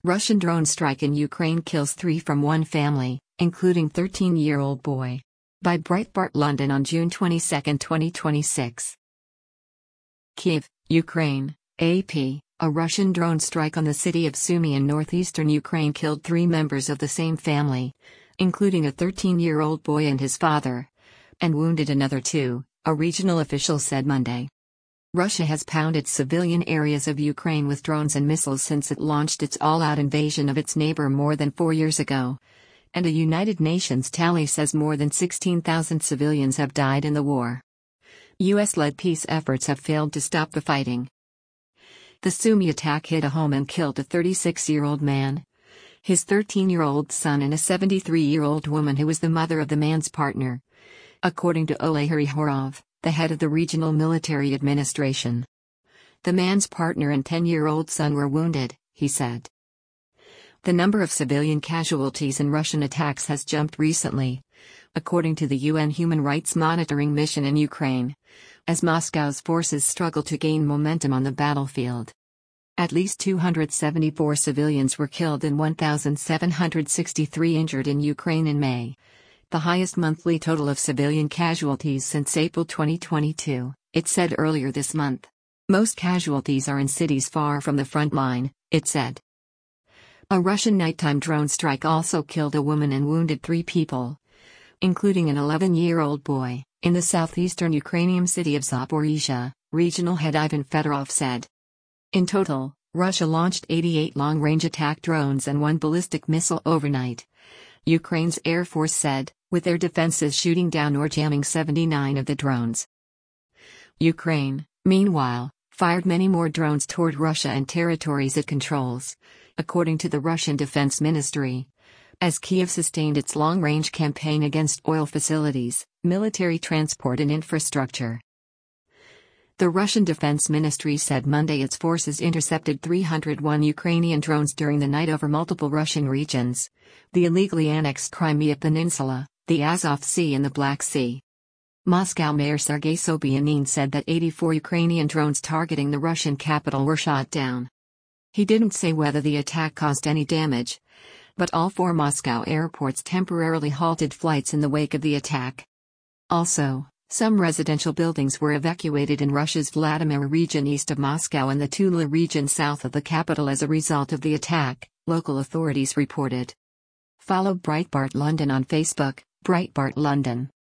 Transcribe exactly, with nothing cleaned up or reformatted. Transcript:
Russian drone strike in Ukraine kills three from one family, including thirteen-year-old boy. By Breitbart London on June twenty-second, twenty twenty-six. Kyiv, Ukraine, A P. A Russian drone strike on the city of Sumy in northeastern Ukraine killed three members of the same family, including a thirteen-year-old boy and his father, and wounded another two, a regional official said Monday. Russia has pounded civilian areas of Ukraine with drones and missiles since it launched its all-out invasion of its neighbor more than four years ago, and a United Nations tally says more than sixteen thousand civilians have died in the war. U S-led peace efforts have failed to stop the fighting. The Sumy attack hit a home and killed a thirty-six-year-old man, his thirteen-year-old son and a seventy-three-year-old woman who was the mother of the man's partner, according to Oleg Horov, the head of the regional military administration. The man's partner and ten-year-old son were wounded, he said. The number of civilian casualties in Russian attacks has jumped recently, according to the U N Human Rights Monitoring Mission in Ukraine, as Moscow's forces struggle to gain momentum on the battlefield. At least two hundred seventy-four civilians were killed and one thousand seven hundred sixty-three injured in Ukraine in May, the highest monthly total of civilian casualties since April twenty twenty-two, it said earlier this month. Most casualties are in cities far from the front line, it said. A Russian nighttime drone strike also killed a woman and wounded three people, including an eleven-year-old boy, in the southeastern Ukrainian city of Zaporizhzhia, regional head Ivan Fedorov said. In total, Russia launched eighty-eight long-range attack drones and one ballistic missile overnight, Ukraine's Air Force said, with their defenses shooting down or jamming seventy-nine of the drones. Ukraine, meanwhile, fired many more drones toward Russia and territories it controls, according to the Russian Defense Ministry, as Kyiv sustained its long-range campaign against oil facilities, military transport and infrastructure. The Russian Defense Ministry said Monday its forces intercepted three hundred one Ukrainian drones during the night over multiple Russian regions, the illegally annexed Crimea Peninsula, the Azov Sea and the Black Sea. Moscow Mayor Sergei Sobyanin said that eighty-four Ukrainian drones targeting the Russian capital were shot down. He didn't say whether the attack caused any damage, but all four Moscow airports temporarily halted flights in the wake of the attack. Also, some residential buildings were evacuated in Russia's Vladimir region east of Moscow and the Tula region south of the capital as a result of the attack, local authorities reported. Follow Breitbart London on Facebook, Breitbart London.